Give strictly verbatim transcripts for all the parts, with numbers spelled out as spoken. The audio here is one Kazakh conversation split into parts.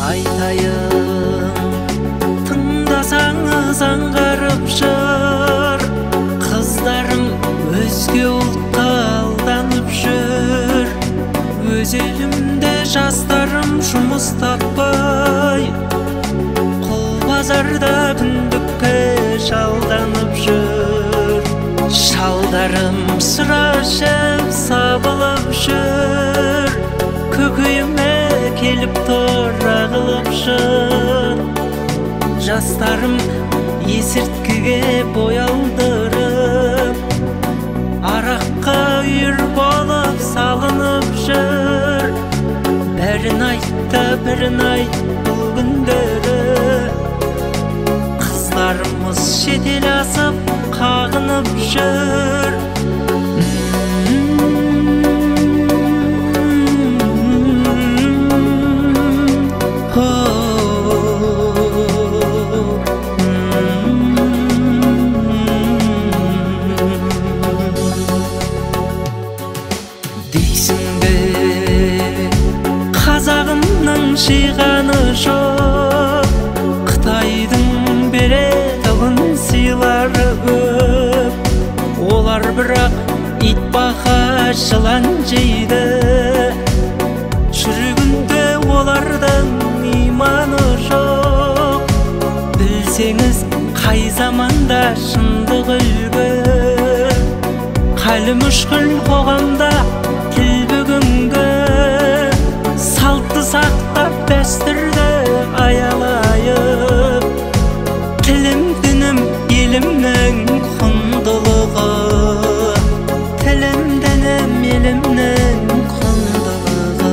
айтайын, тыңдасаңыз аңғарып жыр. Қыздарым өзге ұлтқа алданып жүр. Өз елімде жастарым жұмыс таппай, құл базарда күндікке жалданып жүр. Шалдарым сыра ішіп сабылып жүр. Көкейіме келіп тора қылып жүр. Жастарым есірткіге бой алдырып, араққа үйір болып салынып жүр. Бірін айтты, бірін айт бұл күндері. Қыздарымыз шетел асып қағынып жүр. Дейсің бе, қазағымның жиғаны жоқ, Қытайдың беретін сыйлары көп. Олар бірақ итбақа жылан жейді. Жүргінде олардың иманы жоқ. Білсеңіз, қай заманда шындық үлгі. Халі мүшкіл қоғамда тіл бүгінгі. Салтты сақтап дәстүрді аялайып, тілім дінім елімнің құндылығы. Тілім дінім елімнің құндылығы.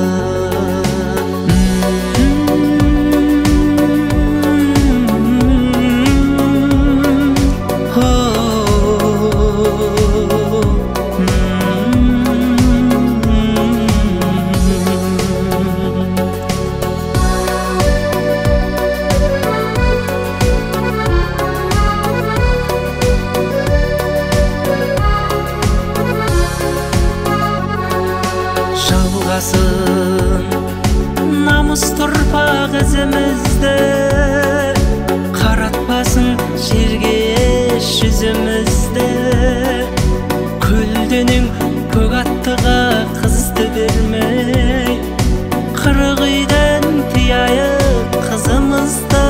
Жалғасын намыс тұрпақ ізімізді, қаратпасын жерге жүзімізді. Көлденең көк аттыға қызды бермей, қырық үйден тияйық қызымызды.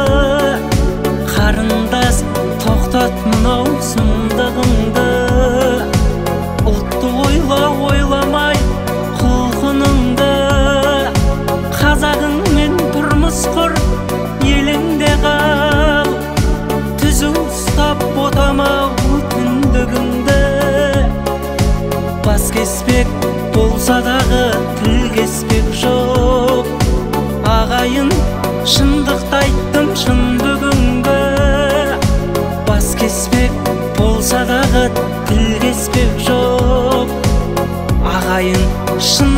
Қарындас, тоқтат мынау сұмдығыңды. Ұлтты ойла, ойламай құлқыныңды. Қазағыңмен тұрмыс құр, еліңде қал. Түзу ұстап отамау түндігіңді. Бас кеспек болса дағы тіл кеспек жоқ. Ағайын, шындықты айттым шын бүгінгі. Бас кеспек болса дағы тіл кеспек жоқ. Ағайын, шын